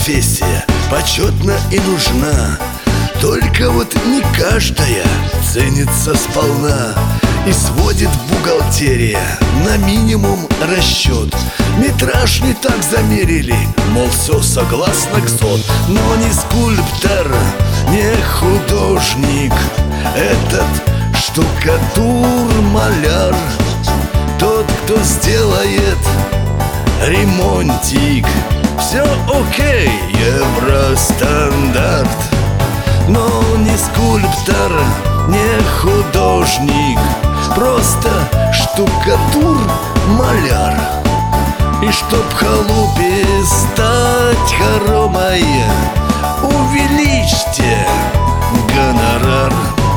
профессия почетна и нужна, только вот не каждая ценится сполна. И сводит бухгалтерия на минимум расчет. Метраж не так замерили, мол, все согласно КСОТ. Но не скульптор, не художник, этот штукатур-маляр, тот, кто сделает ремонтик. Все окей, евростандарт. Но не скульптор, не художник, просто штукатур-маляр. И чтоб халупе стать хоромой, увеличьте гонорар.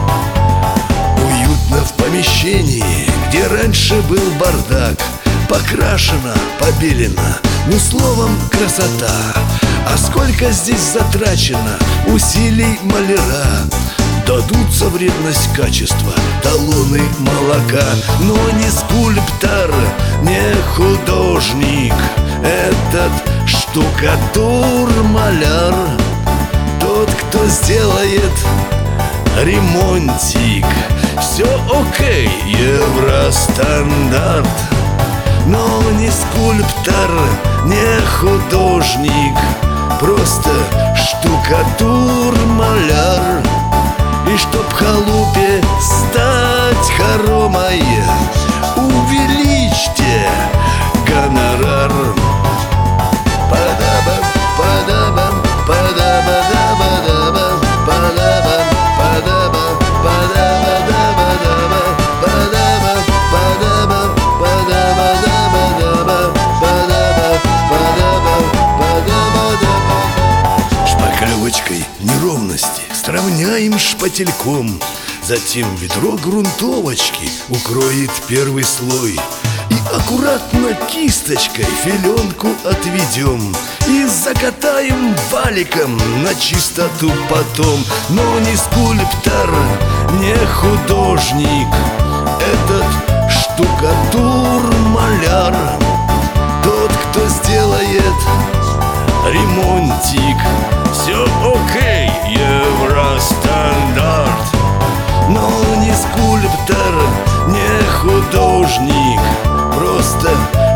Уютно в помещении, где раньше был бардак, покрашено, побелено, ну словом красота. А сколько здесь затрачено усилий маляра, дадут за вредность качества талоны молока. Но не скульптор, не художник, этот штукатур-маляр, тот, кто сделает ремонтик. Все окей, евростандарт. Но не скульптор, не художник, просто штукатур-маляр. И чтоб халупе стать хоромой, увеличьте гонорар. Падабам, падабам, падабадабадабам, падабам, падабам, падабадабадабам, падабам, падабам, падабадабадабам, падабам, падабам, падабадабам. Шпаклевочкой неровности сравняем шпательком, затем ведро грунтовочки укроет первый слой. И аккуратно кисточкой филенку отведем и закатаем валиком на чистоту потом. Но не скульптор, не художник, этот штукатур-маляр, тот, кто сделает ремонтик. Все окей, евростандарт. Но не скульптор, не художник, просто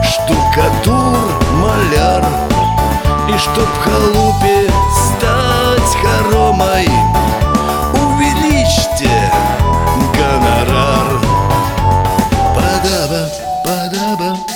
штукатур-маляр. И чтоб халупе стать хоромой, увеличьте гонорар. Падаба, падаба.